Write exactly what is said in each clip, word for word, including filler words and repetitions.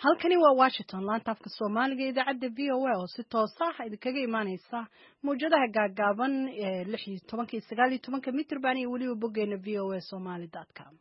halkani waa Washington laanta afka Soomaaliga idaacadda V O A oo si toos ah idinkaga imaaneysa mowjadaha gaagaaban ee lix iyo toban iyo sagaal iyo toban mitir baan iyo waliba boggeena v o a somali dot com.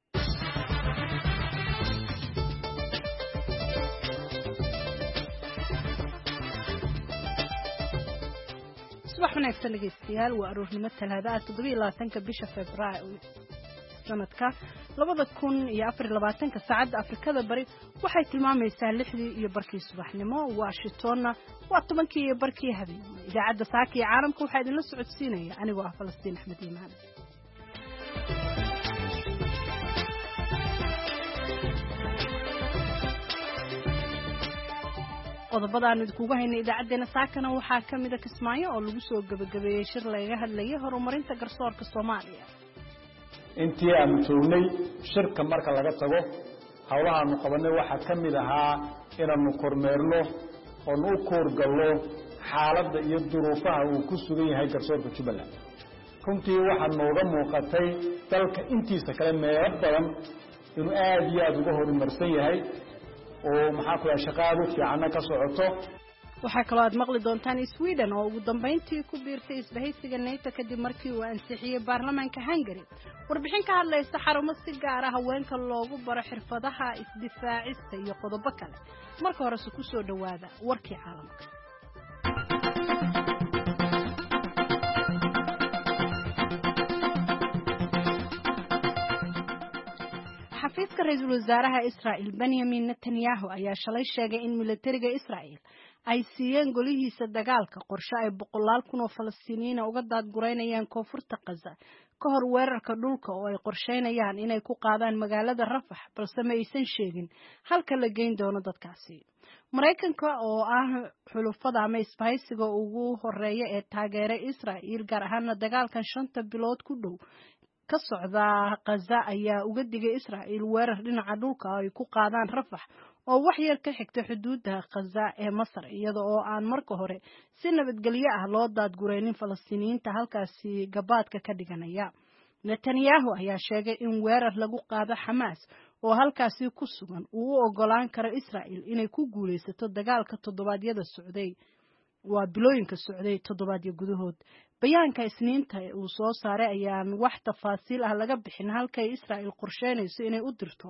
subax wanaagsan dhegeystayaal waa aroornimo talaada toddoba iyo labaatanka bisha Febraayo sanadka labada kun iyo afar iyo labaatanka saacada Afrikada bari waxay tilmaamaysaa lixdii iyo barkii subaxnimo Washingtonna waa tobankii iyo barkii habeenimo idaacadda saaka iyo caalamka waxaa idinla socodsiinaya anigoo ah Falastiin Axmed Iimaan qodobadaan idinkugu haynay idaacadeena saakana waxaa ka mid ah Kismaayo oo lagu soo gabagabeeyay shir laga hadlayay horumarinta garsoorka Soomaaliya intii aan joognay shirka marka laga tago hawlahaanu qabanay waxa ka mid ahaa inaanu kormeerno oo nu koorgalno xaaladda iyo duruufaha uu ku sugan yahay garsoorka Jubbaland runtii waxa nooga muuqatay dalka intiisa kale meelo badan inuu aad iyo aad uga horumarsan yahay oo maxaa ku shaqaadu fiican ka socoto waxaa kaloo aad maqli doontaan Sweden oo ugu dambeyntii ku biirtay isbahaysiga NATO kadib markii uu ansixiyay baarlamaanka Hungary warbixin ka hadlaysa xarumo si gaar ah haweenka loogu baro xirfadaha isdifaacista iyo qodobo kale marka hore ku soo dhawaada warkii caalamka xafiiska ra'iisul wasaaraha Israa'iil Benjamin Netanyahu ayaa shalay sheegay in militariga Israa'iil ay siiyeen golihiisa dagaalka qorshe ay boqolaal kun oo Falastiiniyiin uga daadgureynayaan koonfurta Gaza ka hor weerarka dhulka oo ay qorsheynayaan inay ku qaadaan magaalada Rafah balse ma aysan sheegin halka la geyn doono dadkaasi Mareykanka oo ah xulufada ama isbahaysiga ugu horeeya ee taageera Israa'iil gaar ahaan dagaalkan shanta bilood ku dhow ka socda Gaza ayaa uga digay Israa'iil weerar dhinaca dhulka ay ku qaadaan Rafah oo wax yar ka xigta xuduudda Gaza ee Masar iyadoo oo aan marka hore si nabadgelyo ah loo daadgureynin Falastiiniyiinta halkaasi gabaadka ka dhiganaya Netanyahu ayaa sheegay in weerar lagu qaado Hamas oo halkaasi ku sugan uu u ogolaan karo Israa'iil inay ku guuleysato dagaalka toddobaadyada socday waa bilooyinka socday toddobaadyo gudahood bayaanka isniinta uu soo saaray ayaan wax tafaasiil ah laga bixin halka Israa'iil qorsheynayso inay u dirto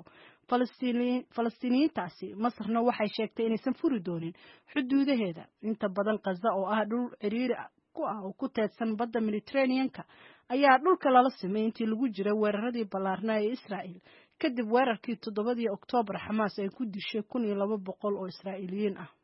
Falastiiniyiintaasi Masarna waxay sheegtay inaysan furi doonin xuduudaheeda inta badan Gaza oo ah dhul ciriiri ku ah oo ku teedsan badda Mediterranean-ka ayaa dhulka lala simay intii lagu jiray weeraradii ballaarnaa ee Israa'iil kadib weerarkii toddobadii Oktoobar Hamas ay ku dishay kun iyo laba boqol oo Israa'iiliyiin ah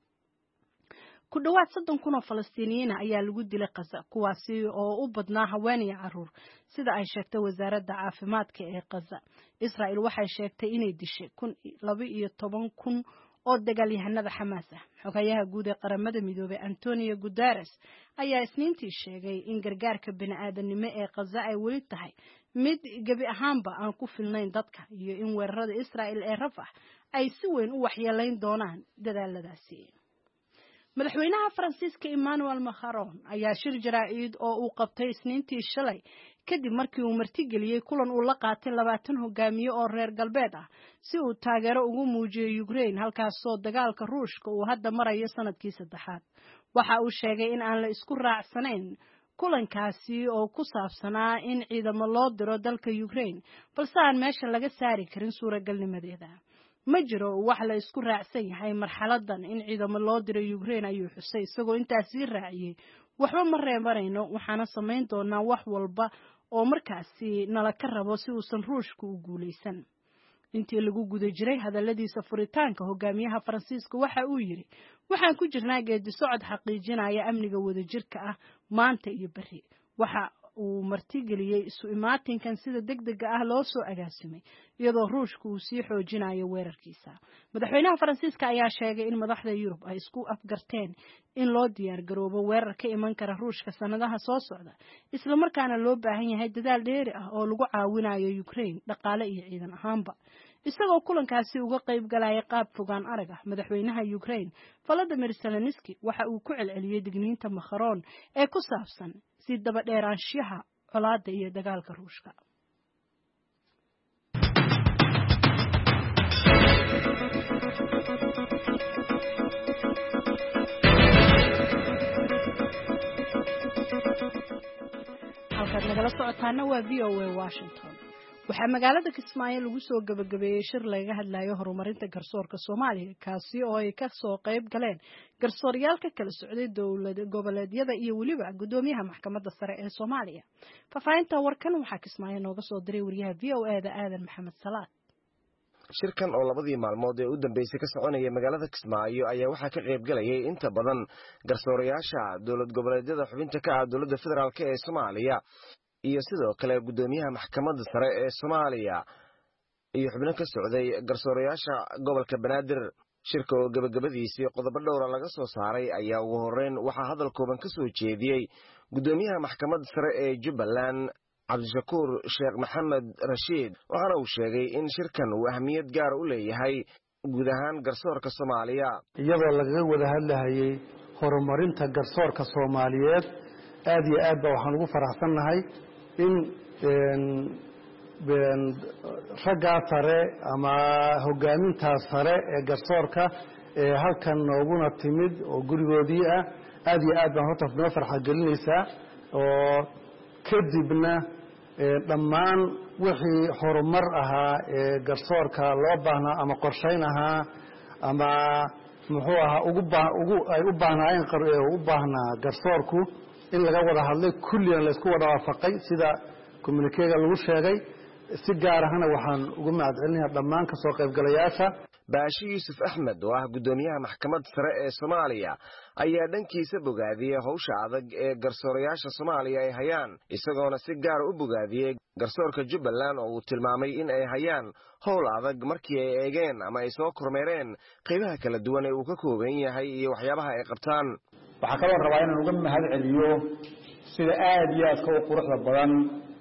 ku dhawaad soddon kun oo Falastiiniyiin ayaa lagu dilay Gaza kuwaasi oo u badnaa haween iyo caruur sida ay sheegtay wasaaradda caafimaadka ee Gaza Israa'iil waxay sheegtay inay dishay laba iyo toban kun oo dagaalyahanada Hamas ah xogayaha guud ee qaramada midoobay Antonio Guterres ayaa isniintii sheegay in gargaarka bini'aadanimo ee Gaza ay weli tahay mid gabi ahaanba aan ku filnayn dadka iyo in weerarada Israa'iil ee Rafah ay si weyn u waxyeelayn doonaan dadaaladaasi madaxweynaha Faransiiska Emmanuel Macron ayaa shir jaraa'id oo uu qabtay isniintii shalay kadib markii uu martigeliyay kulan uu la qaatay labaatan hogaamiye oo reer galbeed ah si uu taageero ugu muujiyo Ukraine halkaas oo dagaalka Ruushka uu hadda marayo sanadkii saddexaad waxa uu sheegay in aan la isku raacsanayn kulankaasi oo ku saabsanaa in ciidamo loo diro dalka Ukraine balse aan meesha laga saari karin suuragalnimadeeda ma jiro wax la isku raacsan yahay marxaladan in ciidamo loo diray Ukraine ayuu xusay isagoo intaas raaciyay waxba ma reebanayno waxaana sameyn doonaa wax walba oo markaasi nala ka rabo si uusan Ruushku u guuleysan intii lagu guda jiray hadaladiisa furitaanka hogaamiyaha Faransiiska waxa uu yiri waxaan ku jirnaa geedi socod xaqiijinaya amniga wadajirka ah maanta iyo bari waxa uu martigeliyay isu imaatinkan sida degdega ah loo soo agaasimay iyadoo Ruushku uu sii xoojinayo weerarkiisa madaxweynaha Faransiiska ayaa sheegay in madaxda Yurub ay isku afgarteen in loo diyaar garoobo weerar ka iman kara Ruushka sanadaha soo socda isla markaana loo baahan yahay dadaal dheeri ah oo lagu caawinayo Ukraine dhaqaale iyo ciidan ahaanba isagoo kulankaasi uga qayb galay qaab fogaan arag ah madaxweynaha Ukraine Volodymyr Zelensky waxa uu ku celceliyay digniinta Macron ee ku saabsan si daba dheeraanshaha colaadda iyo dagaalka Ruushka nagala socotaana waa v o a Washington. waxaa magaalada Kismaayo lagu soo gabagabeeyay shir laga hadlayo horumarinta garsoorka Soomaaliya kaasi oo ay ka soo qayb galeen garsooryaalka kala socday dawladda goboleedyada iyo waliba gudoomiyaha maxkamadda sare ee Soomaaliya. Faafahinta warkan waxaa Kismaayo nooga soo diray wariyaha V O A da Aadan Maxamed Salaad. shirkan oo labadii maalmood ee u dambeysay ka soconaya magaalada Kismaayo ayaa waxa ka qayb galayay inta badan garsoorayaasha dawlad goboleedyada xubinta ka ah dawladda federaalka ee Soomaaliya iyo sidoo kale gudoomiyaha maxkamadda sare ee Soomaaliya iyo xubno ka socday garsoorayaasha gobolka Banaadir. shirka oo gabagabadiisii qodobo dhowr ah laga soo saaray ayaa ugu horeyn waxa hadal kooban ka soo jeediyay gudoomiyaha maxkamadda sare ee Jubbaland Cabdishakuur Sheekh Maxamed Rashiid waxaana uu sheegay in shirkan uu ahmiyad gaar u leeyahay guud ahaan garsoorka Soomaaliya iyadoo laga wada hadlayay horumarinta garsoorka Soomaaliyeed. aad iyo aad baa waxaan ugu faraxsanahay in een ragga sare ama hogaaminta sare ee garsoorka ee halkan nooguna timid oo gurigoodii ah aad iyo aad baan horta noo farxad gelinaysaa oo kadibna dhammaan wixii horumar ahaa ee garsoorka loo baahnaa ama qorshayn ahaa ama muxuu ahaa ugu ugu ay u baahnaayeen u baahnaa garsoorku in laga wada hadlay kulliyan la isku wada waafaqay sida communique-ga lagu sheegay. si gaar ahna waxaan ugu mahadcelinayaa dhammaan ka soo qaybgalayaasha. Baashi Yuusuf Axmed oo ah gudoomiyaha maxkamadda sare ee Soomaaliya ayaa dhankiisa bogaadiyay hawsha adag ee garsoorayaasha Soomaaliya ay hayaan isagoona si gaar u bogaadiyay garsoorka Jubbaland oo uu tilmaamay in ay hayaan hawl adag markii ay eegeen ama ay soo kormeereen qaybaha kala duwan ee uu ka kooban yahay iyo waxyaabaha ay qabtaan. waxaa kaloo rabaa inaan uga mahad celiyo sida aad iyo aad ka quruxda badan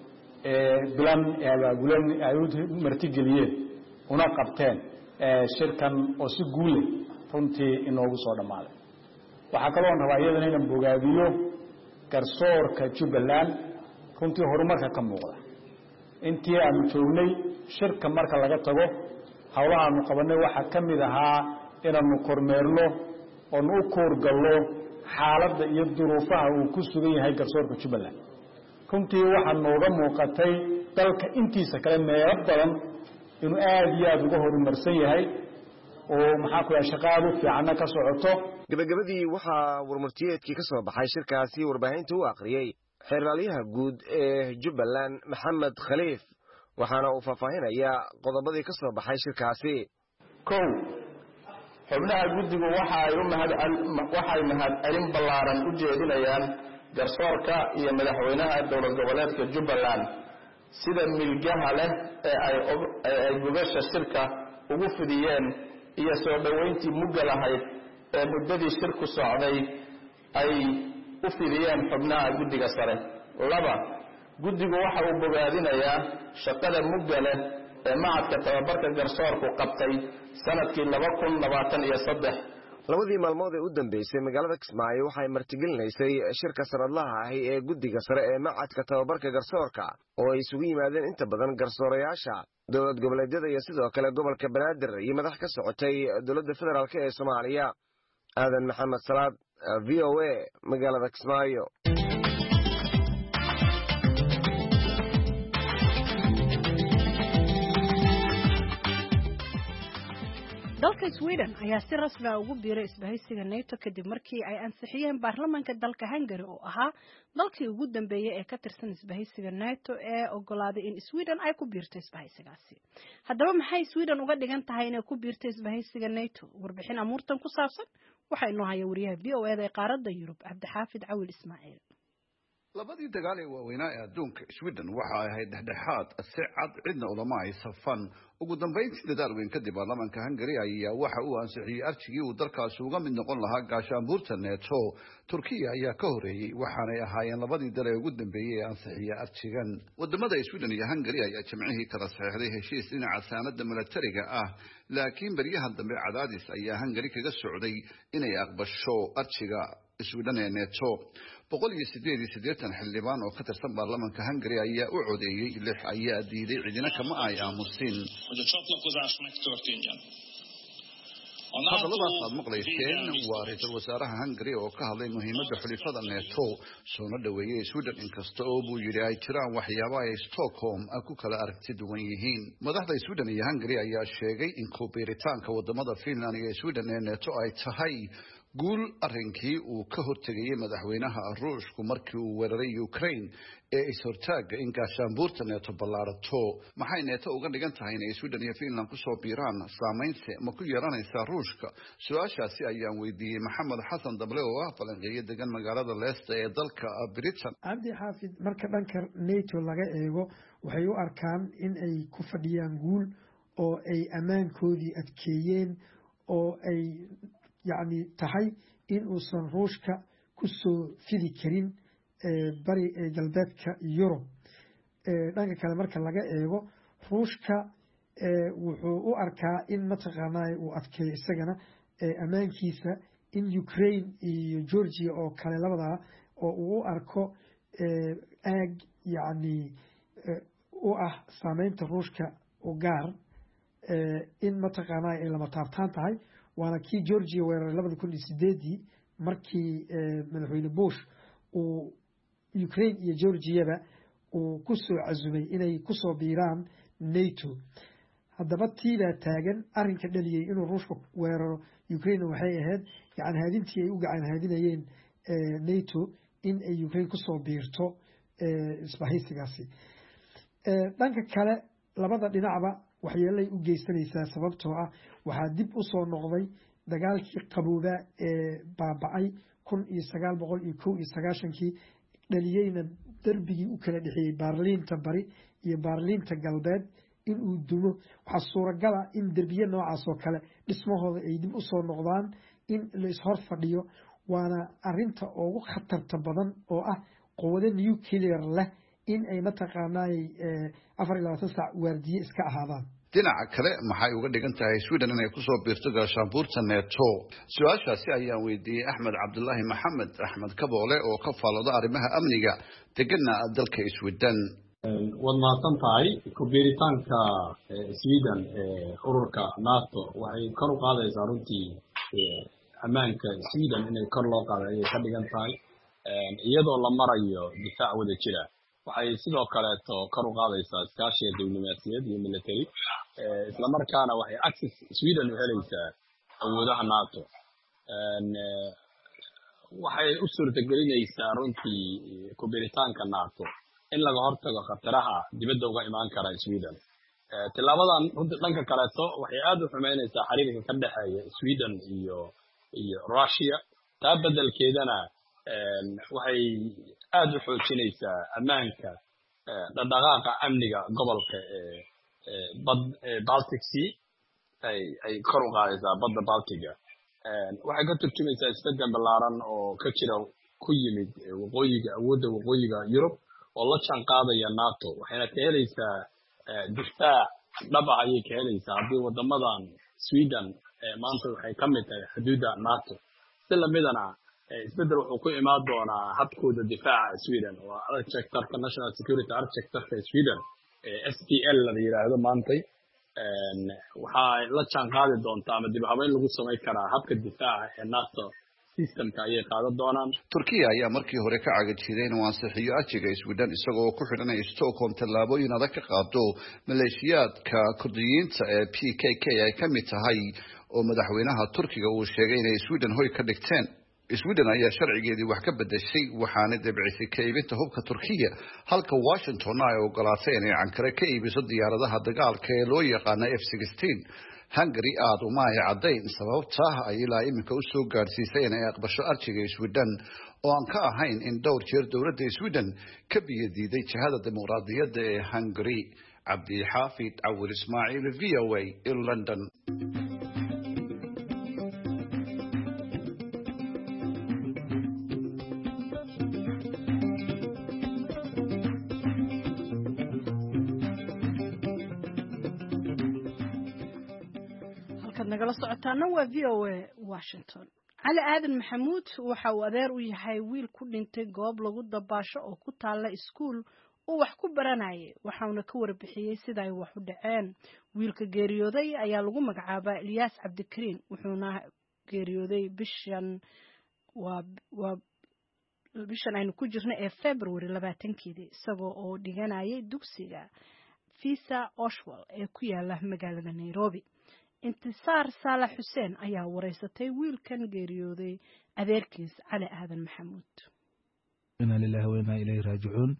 ee bilan ee abaabulan ay u martigeliyeen una qabteen shirkan oo si guul runtii inoogu soo dhamaaday. waxaa kaloo rabaa iyadana inaan bogaadiyo garsoorka Jubbaland runtii horumarka ka muuqda intii aanu joognay shirka marka laga tago hawlaha aanu qabanay waxaa ka mid ahaa inaanu kormeerno oo nu koorgallo xaaladda iyo duruufaha uu ku sugan yahay garsoorka Jubbaland. runtii waxaa nooga muuqatay dalka intiisa kale meelo badan inuu aad iyo aad uga horumarsan yahay oo maxaa ku yahay shaqaadu fiican ka socoto. gabagabadii waxaa warmartiyeedkii ka soo baxay shirkaasi warbaahinta u akhriyay xeerlaaliyaha guud ee Jubbaland Maxamed Khaliif waxaana uu faahfaahinayaa qodobadii ka soo baxay shirkaasi. kow xubnaha guddigu waxa ay u mahad waxay mahad celin ballaaran u jeedinayaan garsoorka iyo madaxweynaha dowlad goboleedka Jubbaland sida milgaha leh ee ay ay gubasha shirka ugu fidiyeen iyo soo dhaweyntii mugga lahayd ee muddadii shirku socday ay u fidiyeen xubnaha guddiga sare. laba guddigu waxa uu bogaadinayaa shaqada mugga leh ee macadka tababarka garsoorku qabtay sanadkii laba kun labaatan iyo saddex. labadii maalmood ee u dambeysay magaalada Kismaayo waxay martigelinaysay shirka sanadlaha ah ee guddiga sare ee macadka tababarka garsoorka oo ay isugu yimaadeen inta badan garsoorayaasha dowlad goboleedyada iyo sidoo kale gobolka Banaadir iyo madax ka socotay dowladda federaalka ee Soomaaliya. Aadan Maxamed Salaad, V O A, magaalada Kismaayo. dalka Sweden ayaa si rasmi ah ugu biiray isbahaysiga NATO kadib markii ay ansixiyeen baarlamaanka dalka Hungary oo ahaa dalkii ugu dambeeyay ee ka tirsan isbahaysiga NATO ee ogolaaday in Sweden ay ku biirto isbahaysigaasi. haddaba maxay Sweden uga dhigan tahay inay ku biirto isbahaysiga NATO? warbixin amuurtan ku saabsan waxaa inoo haya wariyaha V O A ee qaaradda Yurub Cabdixaafid Cawil Ismaaciil. labadii dagaal ee waaweynaa ee adduunka Sweden waxa ay ahayd dhexdhexaad si cad cidna ulama ay safan. ugu dambeyntii dadaal weyn kadib baarlamaanka Hungary ayaa waxa uu ansixiyay arjigii uu dalkaasi uga mid noqon lahaa gaashaanbuurta NATO. Turkiya ayaa ka horeeyay waxaanay ahaayeen labadii dal ee ugu dambeeyay ee ansixiya arjigan. wadamada Sweden iyo Hungary ayaa jimcihii kala saxeexday heshiis dhinaca saanada militariga ah laakiin bariyahan dambe cadaadis ayaa Hungary kaga socday inay aqbasho arjiga Sweden ee NATO. boqol iyo sideed iyo siddeetan xildhibaan oo ka tirsan baarlamaanka Hungary ayaa u codeeyay lix ayaa diiday cidina kama ay aamusin. hadalladaas aad maqlayseen waa ra-iisul wasaaraha Hungary oo ka hadlay muhiimadda xulifada NATO soona dhaweeyay Sweden inkasta oo buu yiri ay jiraan waxyaabo ay Stockholm ku kala aragti duwan yihiin madaxda Sweden iyo Hungary ayaa sheegay in koobiritaanka wadamada Finland iyo Sweden ee NATO ay tahay guul arrinkii uu ka hortagay madaxweynaha Ruushku markii uu weeraray Ukraine ee ishortaaga in gaashaanbuurta NATO ballaarato maxay NATO uga dhigan tahay in Sweden iyo Finland ku soo biiraan saameynta ma ku yeelanaysaa Ruushka su'aashaasi ayaan weydiiyay Maxamed Xasan Dable oo ah falanqeeye degan magaalada Leicester ee dalka Britain Abdi Xaafid marka dhanka NATO laga eego waxay u arkaan in ay ku fadhiyaan guul oo ay amaankoodii adkeeyeen oo ay يعني تحي إن أصلا روشكا كسو فيدي كرين بري جلباتك يورو لأنك كلامرك لقى إيغو روشكا وحو أركا إن متغناي وأذكي السجنة أمان كيسا إن يوكرين جورجيا أو كاللابدا أو أركو أج يعني أو أه سامين تروشكا وجار إن متغناي إلا متعرضان تاعي waana kii Georgia weerar laba kun iyo sideed markii madaxweyne Bush oo Ukraine iyo Georgia uu ku soo cazumay inay ku soo biiraan NATO haddaba tiida taagan arrinka dhaliyay inuu Ruushku weeraro Ukraine waxay ahayd yani hadintii ay u gacan hadinayeen NATO in ay Ukraine ku soo biirto isbahaysigaasi dhanka kale labada dhinacba waxyeelay u geysanaysaa sababtoo ah waxaa dib u soo noqday dagaalkii qabooba ee baabacay kun iyo sagaal boqol iyo kow iyo sagaashankii dhaliyeyna darbigii u kala dhexeeyey Baarliinta bari iyo Baarliinta galbeed in uu dumo waxaa suuragala in derbiye noocaas oo kale dhismahooda ay dib u soo noqdaan in la is hor fadhiyo waana arrinta ugu khatarta badan oo ah quwado nuclear leh in ay mataqaanay afar iyo labaatan saac waardiye iska ahaadaan dhinaca kale maxay uga dhigan tahay Sweden inay ku soo biirto gaashaanbuurta NATO su'aashaasi ayaan weydiiyay Axmed Cabdullaahi Maxamed Axmed Kaboole oo ka faalooda arrimaha amniga degana dalka Sweden wadnaatan tahay ku biiritaanka Sweden ee ururka NATO waxay kor u qaadaysaa runtii ammaanka Sweden inay kor loo qaado ay ka dhigan tahay iyadoo la marayo difaac wada jira waxay sidoo kale kor u qaadaysaa iskaashiga diblomaasiyad iyo military isla markaana waxay access Sweden u helaysaa awoodaha NATO waxay u suurtagelinaysaa runtii ku biiritaanka NATO in laga hortago khataraha dibadda uga imaan kara Sweden tilaabadan runtii dhanka kale waxay aad u xumeynaysaa xiriirka ka dhaxeeya Sweden iyo iyo Russia taa beddelkeedana waxay aad u xoojinaysaa ammaanka dhaqdhaqaaqa amniga gobolka ee bad Baltic Sea ay ay kor u qaadaysaa badda Baltiga waxay ka turjumaysaa isbedel ballaaran oo ka jira ku yimid waqooyiga awoodda waqooyiga Yurub oo la jaan qaadaya NATO waxayna ka helaysaa difaac dhab ah ayay ka helaysaa haddii wadamadan Sweden maanta waxay ka mid tahay xuduudda NATO si lamidana isbedel wuxuu ku imaan doonaa habkooda difaaca Sweden oo architecture national security architecture Sweden S P L la yiraahdo maantay waxay la jaan qaadi doontaa ama dib habeyn lagu sameyn karaa habka difaaca ee NATO systemka ayay qaadan doonaan Turkiya ayaa markii hore ka cagajiday inuu ansixiyo ajiga Sweden isagoo ku xidhanaya Stockholm tallaabooyin adag ka qaado maleeshiyaadka Kurdiyiinta ee P K K ay ka mid tahay oo madaxweynaha Turkiga uu sheegay inay Sweden hoy ka dhigteen Sweden ayaa sharcigeedii wax ka bedeshay waxaana dabcisay ka iibinta hubka Turkiga halka Washington ay ogolaatay inay Ankara ka iibiso diyaaradaha dagaalka ee loo yaqaan F sixteen Hungary aad uma ay cadeyn sababta ay ilaa imika u soo gaarsiisay inay aqbasho arjiga Sweden oo aan ka ahayn in dhowr jeer dawladda Sweden ka biyadiiday jihada dimuqraadiyadda ee Hungary Abdi Xaafid Awil Ismaaciil V O A in London nagala socotaana waa V O A Washington cali aadan maxamuud waxa uu adeer u yahay wiil ku dhintay goob lagu dabaasho oo ku taala iskuul uu wax ku baranayay waxaana ka warbixiyey sida ay wax u dhaceen wiilka geeriyooday ayaa lagu magacaabaa Ilyas Cabdikariin wuxuuna geeriyooday bishan waa waa bishan aynu ku jirno ee February labaatankeedii isagoo oo dhiganayay dugsiga Fisa Oshwal ee ku yaala magaalada Nairobi. Intisaar Saalax Xuseen ayaa wareysatay wiilkan geeriyooday adeerkiis Cali Aadan Maxamuud. Inna lillahi wa inna ilayhi raaji'uun.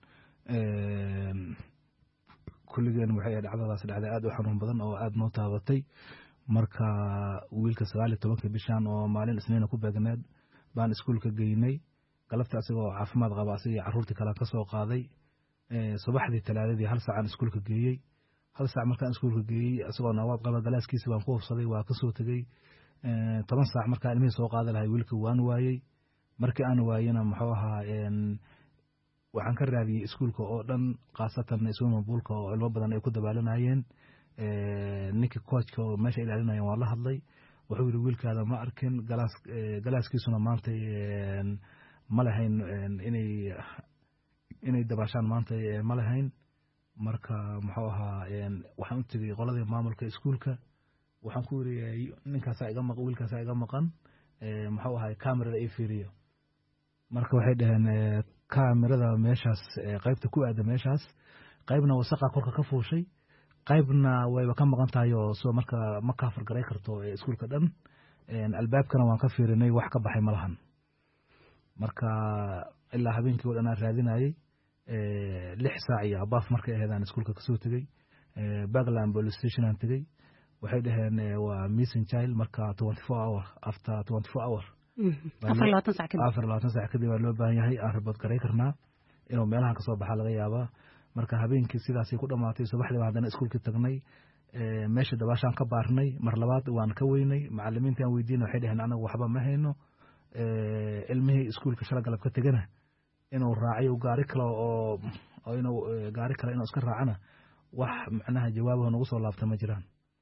kulligeen waxay dhacdadaas dhacday aad u xanuun badan oo aad noo taabatay marka wiilka sagaal iyo tobanka bishan oo maalin isniina ku beegneed baan iskuulka geynay galabta asagoo caafimaad qaba asagii carruurtii kale ka soo qaaday subaxdii talaadadii hal saac aan iskuulka geeyey hal saac markaan iskuulka geeyey asagoo nawaad qaba galaaskiisa baan ku hubsaday waa ka soo tegey toban saac markaan ilmihii soo qaada lahay wiilka waan waayey markii aan waayena muxuu ahaa waxaan ka raadiyey iskuulka oo dhan khaasatan swimming poolka oo ilmo badan ay ku dabaalanayeen ninkii coachka oo meesha ilaalinayeen waa la hadlay wuxuu yidhi wiilkaada ma arkin galaas galaaskiisuna maanta ma lahayn inay inay dabaashaan maanta ma lahayn marka muxuu ahaa waxaan u tegey qoladii maamulka iskuulka waxaan ku yidhi ninkaasaa iga maqan wiilkaasaa iga maqan muxuu ahaa kamerada ay fiiriyo marka waxay dhaheen kamerada meeshaas qaybta ku aada meeshaas qaybna wasaqa korka ka fuushay qaybna wayba ka maqan tahay oo soo marka ma ka fargaray karto iskuulka dhan albaabkana waan ka fiirinay wax ka baxay malahan marka ilaa habeenkii oo dhan aan raadinayay lix saac iyo abaaf markay ahaydaan iskuulka ka soo tegey Bagland police station aan tegey waxay dhaheen waa missing child marka twenty-four hour after twenty-four hour afar iyo labaatan saac kadib waa loo baahan yahay aan rabad garay karnaa inuu meelahan ka soo baxa laga yaabaa marka habeenkii sidaasay ku dhamaatay subaxdii baan haddana iskuulkii tagnay meesha dabaashaan ka baarnay mar labaad waan ka weynay macallimiintii aan weydiinay waxay dhaheen anagu waxba ma hayno ilmihii iskuulka shala galab ka tegana inuu raaciyo gaari kale oo oo inuu gaari kale inuu iska raacana wax macnaha jawaabaha nagu soo laabta ma jiraan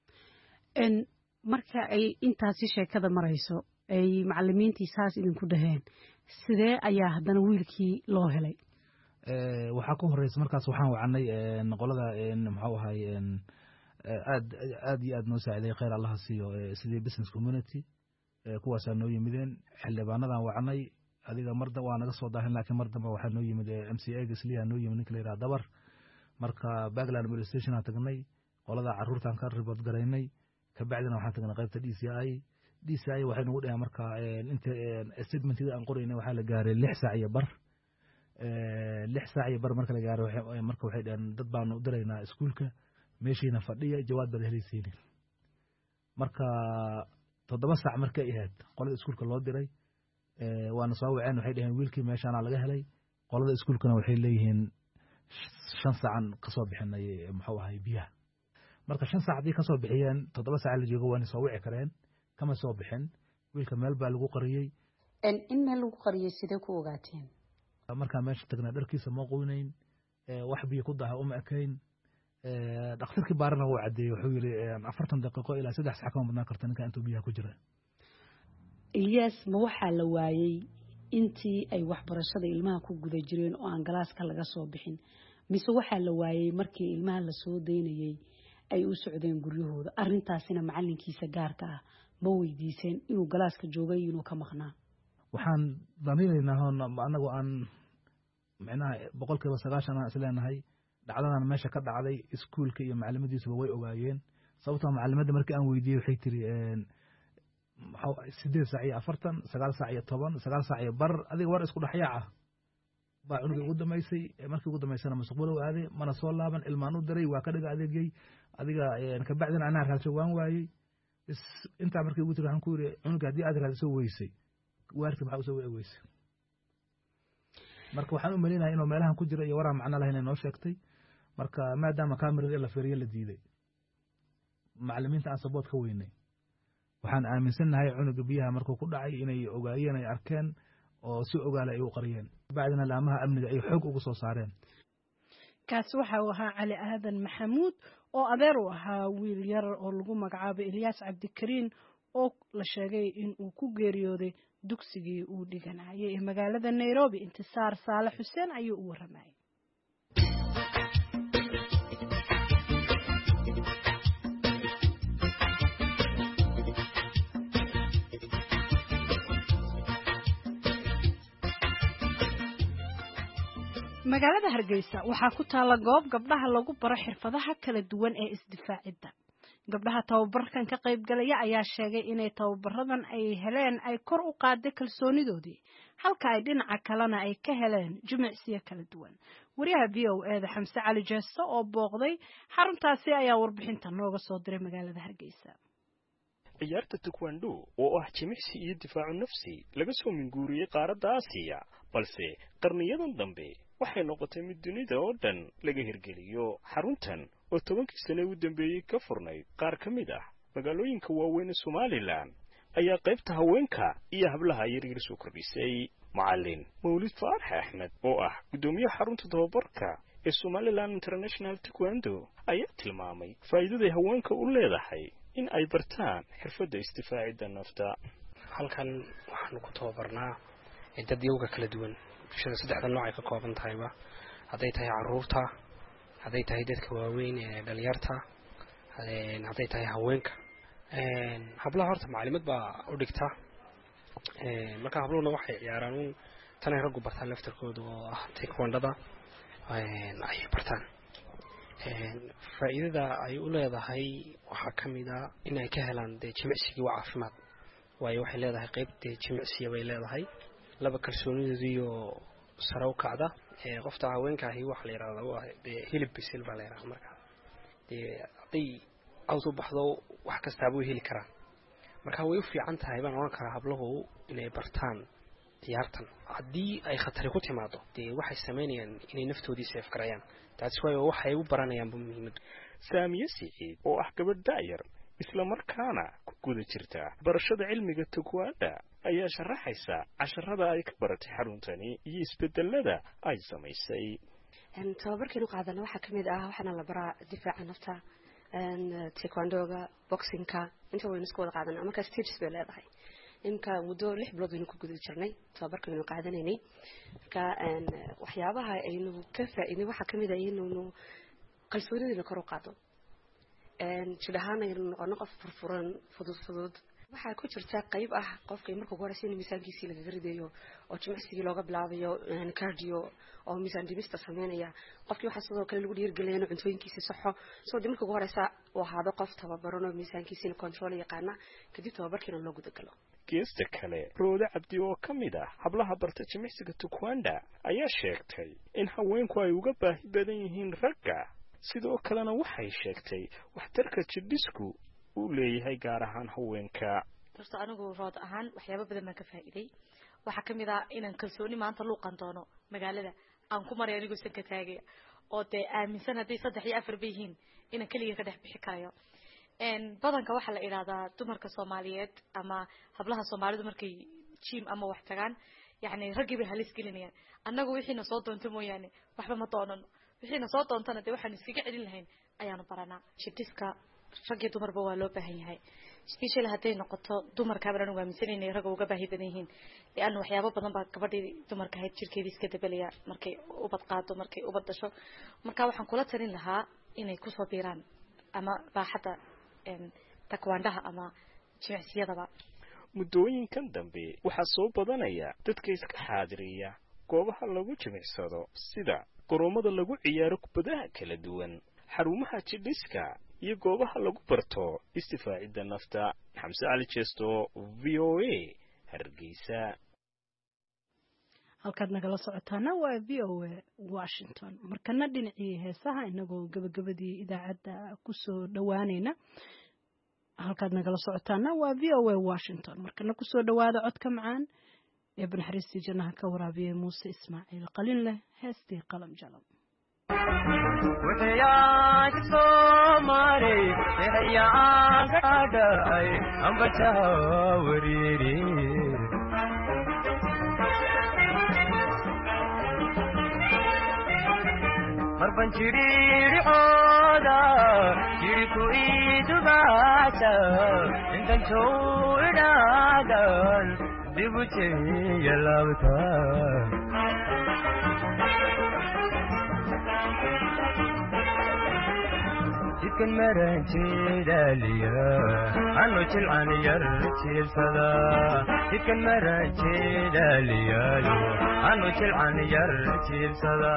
marka ay intaasi sheekada marayso ay macallimiintii saas idinku dhaheen sidee ayaa haddana wiilkii loo helay waxaa ku horeysa markaas waxaan wacanay qolada muxuu ahay aad aad iyo aad noo saaciday khayr allaha siiyo sidii business community kuwaasaa noo yimideen xildhibaanadan wacanay adiga marda waa naga soo daahin laakiin mar dambe waxaa noo yimid m c a gasliya noo yimid ninka la yidhaha dabar marka Bagland police station aan tagnay qolada carruurtaan ka report garaynay kabacdina waxaan tagnay qaybta D C I D C I waxay nagu dhahay marka inta statementka aan qoraynay waxaa la gaaray lix saac iyo bar lix saac iyo bar marka la gaaro marka waxay dhaheen dad baan u diraynaa iskuulka meeshiina fadhiya jawaab bad helaysiin marka toddoba saac markay ahayd qolada iskuulka loo diray waana soo waceen waxay dhaheen wiilkii meeshaana laga helay qolada iskuulkana waxay leeyihiin shan saacan ka soo bixinay muxuu ahay biyaha marka shan saacadii ka soo bixiyeen toddoba saac la joogo waana soo wici kareen kama soo bixin wiilka meel baa lagu qariyey in meel lagu qariyey sidee ku ogaateen markaa meesha tagnaa dharkiisa ma qoynayn wax biyo ku daha uma ekayn dhakhtarkii baarana wuu caddeeyey wuxuu yidhi afartan daqiiqo ilaa saddex sac kama badnaan karta ninka intuu biyaha ku jira Ilyas ma waxaa la waayey intii ay waxbarashada ilmaha ku guda jireen oo aan galaaska laga soo bixin mise waxaa la waayey markii ilmaha la soo daynayay ay u socdeen guryahooda arrintaasina macallinkiisa gaarka ah ma weydiiseen inuu galaaska joogay inuu ka maqnaa waxaan damiinaynaa anagu aan macnaha boqolkiiba sagaashan aan isleenahay dhacdadan meesha ka dhacday iskuulka iyo macallimadiisuba way ogaayeen sababtoo macallimadda markii aan weydiiyey waxay tiri sideed saac iyo afartan sagaal saac iyo toban sagaal saac iyo bar adiga war isku dhexyaaca baa cunugii ugu dambaysay markii ugu dambaysana mustaqbalow aaday mana soo laaban ilmaan u diray waa ka dhiga adeegyey adiga kabacdina anaa raadso waan waayey intaa markii ugu tiri waxaan ku yidhi cunuga haddii aad raadso weysay waarti maxaa usoo wici weysay marka waxaan u malinahay inuu meelahan ku jira iyo waraan macno lahayn noo sheegtay marka maadaama kamerada in la fiiriyo la diiday macallimiinta aan sabood ka weynay waxaan aaminsannahay cunuga biyaha markuu ku dhacay inay ogaayeen ay arkeen oo si ogaala ay u qariyeen bacdina laamaha amniga ay xoog ugu soo saareen kaasi waxa uu ahaa Cali Aadan Maxamuud oo adeer u ahaa wiil yar oo lagu magacaabay Ilyas Cabdikariin oo la sheegay in uu ku geeriyooday dugsigii uu dhiganayay ee magaalada Nairobi. Intisaar Saalax Xuseen ayuu u waramayay. magaalada Hargeysa waxaa ku taala goob gabdhaha lagu baro xirfadaha kala duwan ee isdifaacidda. Gabdhaha tababarkan ka qayb galaya ayaa sheegay inay tababaradan ay heleen ay kor u qaaday kalsoonidoodii, halka ay dhinaca kalena ay ka heleen jimicsiyo kala duwan. Wariyaha V O A da Xamse Cali Jeesto oo booqday xaruntaasi ayaa warbixinta nooga soo diray magaalada Hargeysa. ciyaarta taekwondo oo ah jimicsi iyo difaacu nafsi laga soo minguuriyay qaaradda Aasiya, balse qarniyadan dambe waxay noqotay mid dunida oo dhan laga hirgeliyo. xaruntan oo tobankii sano u dambeeyay ka furnayd qaar ka mid ah magaalooyinka waaweyn ee Somaliland ayaa qaybta haweenka iyo hablaha yaryar soo kordhisay. macallin Mawlid Faarax Axmed oo ah gudoomiyaha xarunta tababarka ee Somaliland International Taekwondo ayaa tilmaamay faa'iidada haweenka u leedahay in ay bartaan xirfadda isdifaacidda nafta. halkan waxaan ku tababarnaa dad yoga kala duwan bulshada saddexda nooc ay ka kooban tahayba, hadday tahay caruurta, hadday tahay dadka waaweyn ee dhalinyarta, hadday tahay haweenka. hablaha horta macluumaad baa u dhigta, marka habluhuna waxay ciyaaraan un tanay raggu bartaan laftarkooda oo ah taekwondo-da ay bartaan. faa'iidada ay u leedahay waxaa ka mid ah in ay ka helaan dee jimicsigii waa caafimaad, waayo waxay leedahay qayb dee jimicsiya bay leedahay, laba kalsoonidoodiiyo sare u kacda. qofta haweenka ahi waxa la yidhahdaa waa dee hilib bisil baa la yidhahdaa. marka dee hadday cawd u baxdo wax kastaaba way heli karaan, marka way u fiican tahay baan oran karaa habluhu inay bartaan ciyaartan. haddii ay khatari ku timaado dee waxay samaynayaan inay naftoodii seef garayaan, taasi waayo waxay u baranayaan muhiimad. Saamiye Siciid oo ah gabadh da'yar isla markaana ku guda jirta barashada cilmiga taekwondo ayaa sharaxaysa casharada ay ka baratay xaruntani iyo isbedelada ay samaysay. in tababarkeenu qaadana waxa kamid ah waxana la baraa difaaca nafta, in taekwondo-ga, boxing-ka, inta waynu isku wada qaadanaa. marka stages bay leedahay. inka muddo lix bilood aynu ku guda jirnay tababarkeenu qaadanaynay. marka waxyaabaha aynu ka faa'iiday waxa kamid ah inuu kalsoonida kor u qaado, een jidahaan aynu noqono qof furfuran fudud fudud. waxaa ku jirta qayb ah qofka markuu horeysa in miisaankiisa laga ridayo oo jimicsiga looga bilaabayo cardio oo miisaan dhimista sameynaya. qofkii waxa sidoo kale lagu dhiirigeliyo inuu cuntooyinkiisa saxo, soo dib markuu horeysa uu ahaado qof tababaran oo miisaankiisa control yaqaana, kadib tababarkiina loo guda galo. geesta kale Rooda Cabdi oo ka mid ah hablaha barta jimicsiga taekwondo ayaa sheegtay in haweenku ay uga baahi badan yihiin ragga, sidoo kalena waxay sheegtay waxtarka jidhisku uu leeyahay gaar ahaan haweenka. Horta anigu rood ahaan waxyaabo badan baan ka faa'iiday. waxa kamid ah inaan kalsooni maanta luuqan doono magaalada aan ku maray anigu sanka taagay oo de aaminsan haday saddex iyo afar bihiin inaan kaliya ka dhex bixi karayo. een badanka waxa la iraahdaa dumarka Soomaaliyeed ama hablaha Soomaalidu markay gym ama wax tagaan yani ragii bay halis gelinayaan. annagu wixiina soo doonto mooyaane waxba ma doonano, wixiina soo doontana de waxaan iskaga celin lahayn ayaanu baranaa. jidhiska ragii dumarba waa loo baahan yahay, especially haday noqoto dumarka baran uga miisanayeen rag uga baahi badan yihiin, leeyahay waxyaabo badan baa gabadhii dumarka ahayd jirkeedii iska dabalaya markay u bad qaado markay u bad dasho. marka waxaan kula talin lahaa inay ku soo biiraan ama baaxada een taekwondo ama jimicsiyadaba. muddooyinkan dambe waxaa soo badanaya dadka iska xaadiriya goobaha lagu jimicsado sida garoomada lagu ciyaaro kubadaha kala duwan, xarumaha jidhiska iyo goobaha lagu barto istifaacidda nafta. Xamse Cali Jeesto, V O A, Hargeysa. halkaad nagala socotaana waa V O A Washington. markana dhinacii heesaha inagoo gabagabadii idaacadda ku soo dhawaanayna. halkaad nagala socotaana waa V O A Washington. markana ku soo dhawaada codka macaan ee banaxariistii jannaha ka waraabiyay Muuse Ismaaciil qalin leh heestii qalam jalam. وحياك صومالي وحياك عداي أم بتاوريري مربان جريري عودا جريكو إيدو باتا عندن شو إنادان ديبوتي يلاوتا jidkan maranjeedaliya anu jilcan yar jiilsada jidkan maranjeedaliyayo anu jilcan yar jiilsada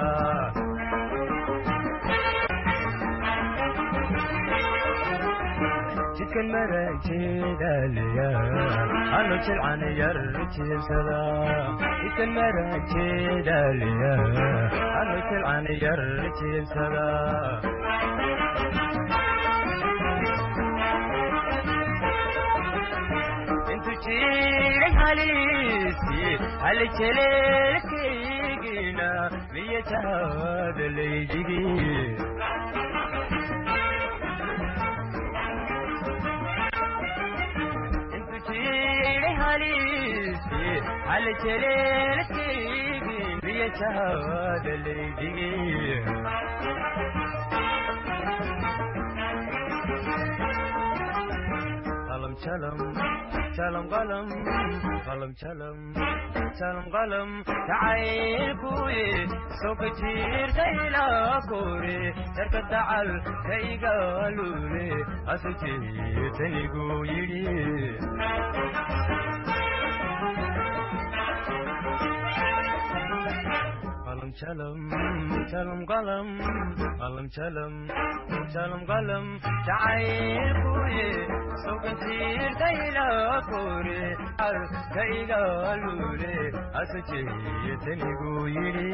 jidkan maranjeedaliya anu jilcan yar jiilsada jidkan maranjeedaliya anu jilcan yar jiilsada halisi hal jeleelkaygina miya jahada laydigi intu jiray halisi hal jeleelkaygi miya jahada laydigi qalam jalam jalam qalam qalam jalam jalam qalam tacaylkuye soo kajiirta ilaa kore jarka dacal kaygaalule asu jeetanigu yidhi qalam jalam jalam qalam qalam jalam jalam qalam tacaylkuye soo kajiirta ilaa kore kaygaalule asu jeetanigu yidhi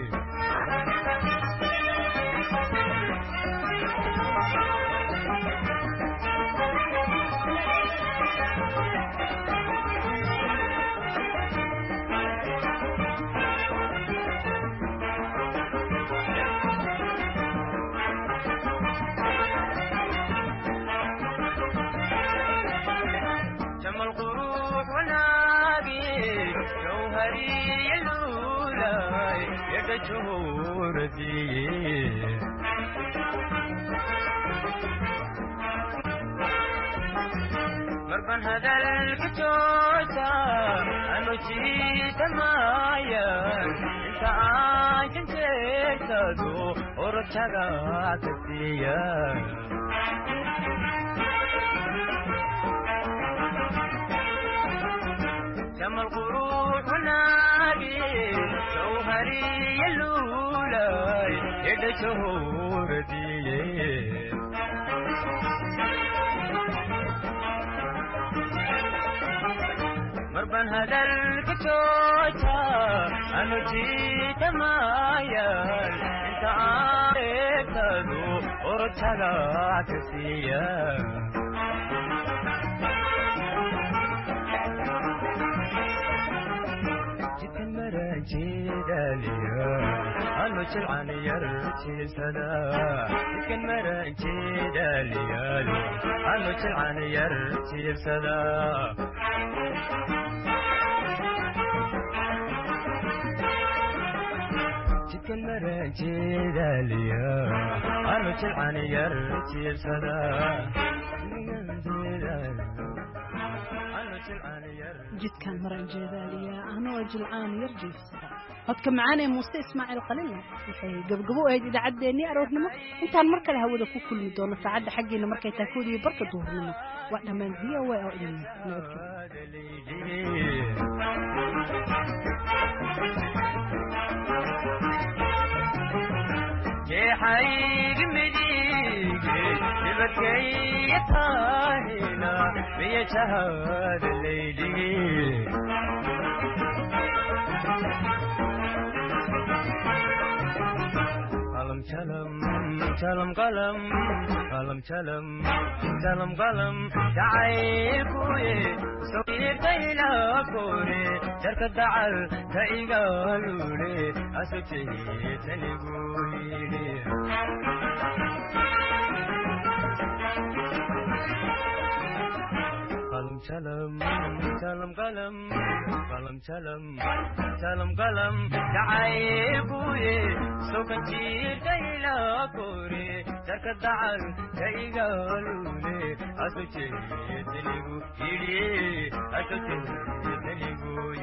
marban hadalka jooja anu jiitamayan inta aan janjeersado orojaga ka siiya jamal quruxu naagi jawhariya luulay edha jahooradiye marban hadalka jooja anu jiitamayan inta aan eegtado orojaga ka siiya jidkan maranjeedaliya anu jilcan yar jiilsada jidkan maranjeedaliyaalo anu jilcan yar jiilsada jidkan maranjeedaliya anu jilcan yar jiilsada jidkan maranjeedaliya anoo jilcaan yar jiifsada codka macaan ee muuse ismaaciil qalin waxay gabgabo u ahayd idaacaddeenii aroornimo intaan mar kale hawada ku kulmi doono saacadda xaggeena markay tahay kood iyo barka duhurnimo waa dhammaan v o a oo idin jeexaygi midige dibadkaya taahina miya jahada laydigi qalam jalam jalam qalam qalam jalam jalam qalam jacaylkuye soo jiirta ilaa kore jarka dacal ka igaalule asu jeetanigu yidhi qalam jalam jalam qalam qalam jalam jalam qalam jacaylkuye soo kajiirta ilaa kore jarka dacal ka igaalule asu jeetanigu yidhi asu jeetanigu